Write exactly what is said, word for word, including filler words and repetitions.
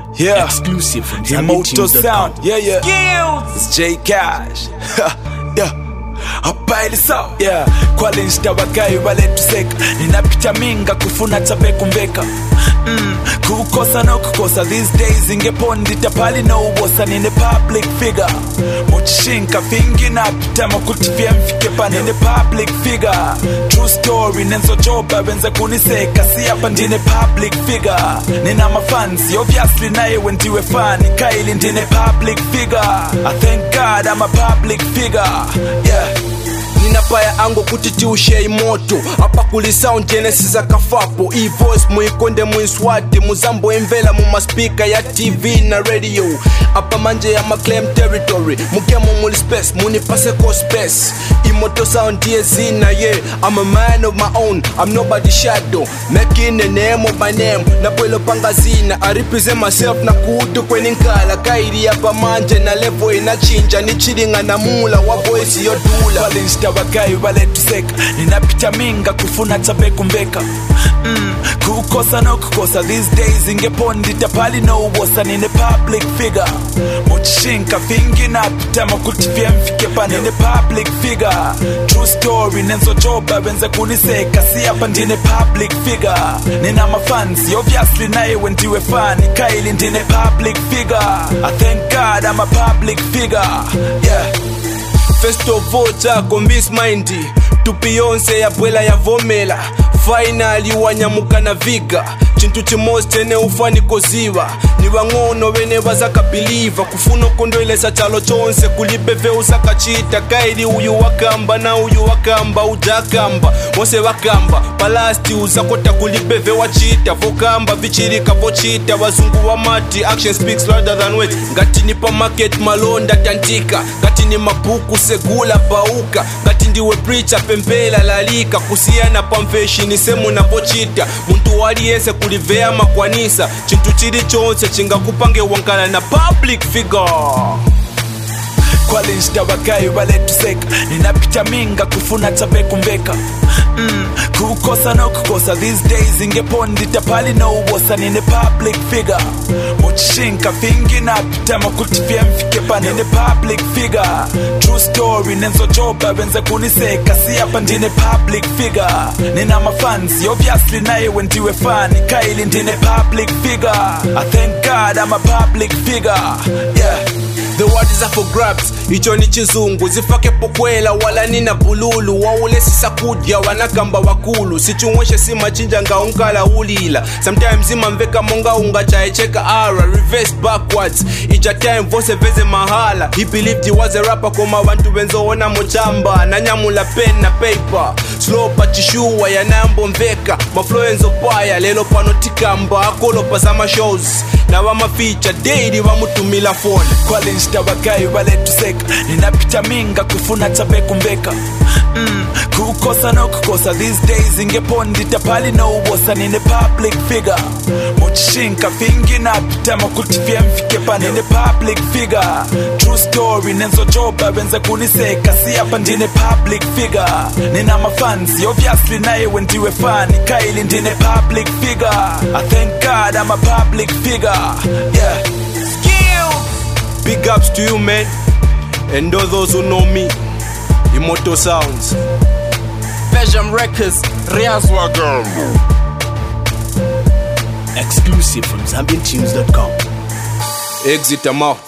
Yeah, exclusive from Imoto Sound. Yeah, yeah. Skills. It's J Cash. Yeah. Abaili sawa. Yeah. Kwale nshita wakai wale tuseka. Ninapita minga kufuna tabe kumbeka. Mm, kukosa no kukosa. These days ingepondi tapali no ubosa. Nine public figure. Mochishinka fingi napita makutifia mfike pa. Nine public figure. True story nenzo joba wenza kuniseka. Si hapa ndine public figure. Nina mafans obviously nae wendiwe fan. Kaili ndine public figure. I thank God I'm a public figure. Yeah. Ninapaya ango kutitiushe imoto apa kuli sound genesis akafapo e-voice muikonde muiswati muzambo emvela mumaspika ya T V na radio apa manje ya maclaim territory mukemo muli space munipase ko space Imoto Sound diezina yeah I'm a man of my own I'm nobody's shadow making a name of my name na pwelo pangazina I represent myself na kutu kweni nkala kairi apa manje na level inachinja ni chilinga na mula wa voice yodula wale nshita wakai wale tuseka ninapita minga kufuna tabe kumbeka mm, kukosa no kukosa these days ingepondi tapali no ubosa nine public figure mochishinka fingi napita makutifia mfike pa nine public figure true story nenzo joba wenza kuniseka si hapa ndine public figure nina mafans obviously nae wendiwe fan kaili ndine public figure I thank God I'm a public figure. Yeah. First of all, chako miss mindy tu Beyonce ya bwela ya vomela finally wanyamuka na viga chintu chimosi tene ufani koziwa ni wangono wene wazaka believe kufuno kondoelesa chalo chonse kulibeve usaka chita kaili uyu wakamba na uyu wakamba ujakamba mose wakamba palasti uzakota kulibeve wachita vokamba vichirika vochita wazungu wa mati action speaks louder than words ngati nipa market malonda tantika ngati ni mabuku segula bauka ngati ndiwe preacher pembela lalika kusiana pamfeshi semu na pochita muntu waliyense kulivea makwanisa chintu chili chonse chingakupange wankala na public figure kwale nshita wakai wale tuseka ninapita minga kufuna tabe kumbeka mm, kukosa no kukosa these days ingepondi tapali no ubosa nine public figure mochishinka fingi napita makutifia mfike pa nine public figure true story nenzo joba wenza kuniseka si hapa ndine public figure nina mafans obviously nae wendiwe fan kaili ndine public figure I thank God I'm a public figure. Yeah. The word is up for grabs, icho ni chizungu zifake pokwela wala nina bululu waule sisa kudya wanakamba wakulu sichungweshe sima chinja nga unkala ulila sometimes ima mveka monga unga chaecheka ara reverse backwards icha time vose veze mahala he believed he was a rapper koma wantu wenzo ona mochamba na nyamula pen na paper slow pachishuwa ya nambo mveka mafluenzo paya lelo panotikamba akolo pasama shows na wama feature daily wamutumila phone kwale nshita wakai wale tuseka ninapita minga kufuna tabe kumbeka mm, kukosa no kukosa these days ingepondi tapali no ubosa nine public figure mochishinka fingi napita makutifia mfike pa nine public figure true story nenzo joba wenza kuniseka si hapa ndine public figure nina mafans obviously nae wendiwe fan kaili ndine public figure I thank God I'm a public figure. Yeah. Big ups to you, man, and all those who know me. Imoto Sounds, Belgium Records, Riaz Wagam. Exclusive from Zambian Tunes dot com. Exit them out.